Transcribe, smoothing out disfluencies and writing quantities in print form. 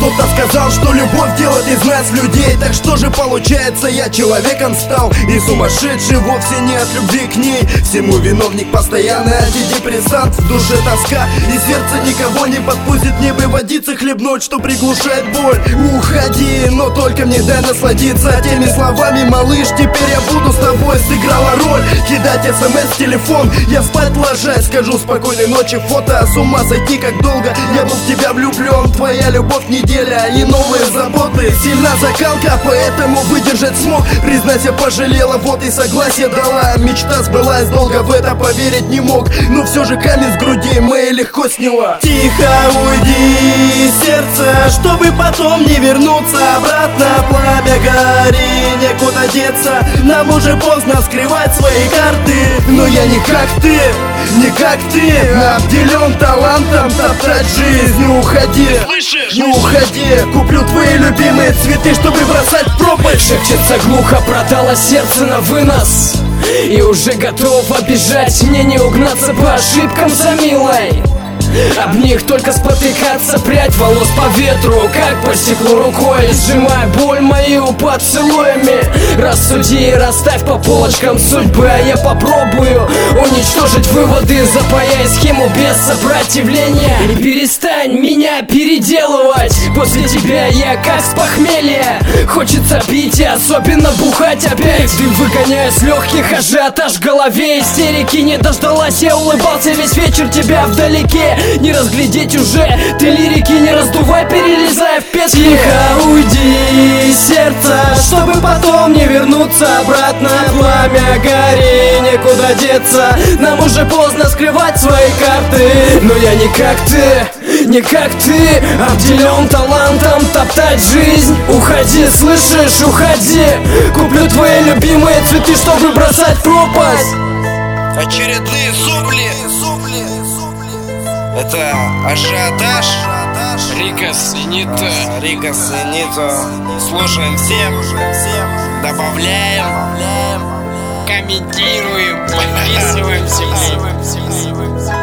Кто-то сказал, что любовь делает из нас людей. Так что же получается, я человеком стал? И сумасшедший вовсе не от любви к ней. Всему виновник постоянный антидепрессант. В душе тоска, и сердце никого не подпустит. Мне бы водицы хлебнуть, что приглушает боль. Уходи, но только мне дай насладиться теми словами, малыш, теперь я буду с тобой. Сыграла роль кидать смс в телефон. Я спать ложась, скажу спокойной ночи, фото. С ума сойти, как долго я был в тебя влюблен. Твоя любовь неделя и новые заботы. Сильна закалка, поэтому выдержать смог. Признайся, пожалела, вот и согласие дала. Мечта сбылась, долго в это поверить не мог. Но все же камень с груди моей легко сняла. Тихо уйди, сердце, чтобы потом не вернуться обратно. Пламя гори, некуда деться. Нам уже поздно скрывать свои карты. Но я не как ты, не как ты, обделен талантом топтать жизнь. Не уходи, не уходи. Куплю твои любимые цветы, чтобы бросать в пропасть. Шепчется глухо, продала сердце на вынос и уже готова бежать. Мне не угнаться по ошибкам за милой. Об них только спотыкаться, прядь волос по ветру, как по стеклу рукой. Сжимай боль мою поцелуями. Рассуди и расставь по полочкам судьбы. А я попробую уничтожить выводы, запаяя схему без сопротивления. И перестань меня переделывать. После тебя я как с похмелья. Хочется пить и особенно бухать опять. Дым выгоняю с легких, ажиотаж в голове. Истерики не дождалась, я улыбался весь вечер тебя вдалеке. Не разглядеть уже, ты лирики не раздувай, перелезая в петли. Тихо уйди, сердце, чтобы потом не вернуться обратно. Пламя гори, некуда деться. Нам уже поздно скрывать свои карты. Но я не как ты, не как ты, обделен талантом топтать жизнь. Уходи, слышишь, уходи. Куплю твои любимые цветы, чтобы бросать в пропасть. Очередные сопли. Это ажиотаж. Рикос и Нито. Рикос и Нито. Слушаем всем. Добавляем. Комментируем, подписываемся.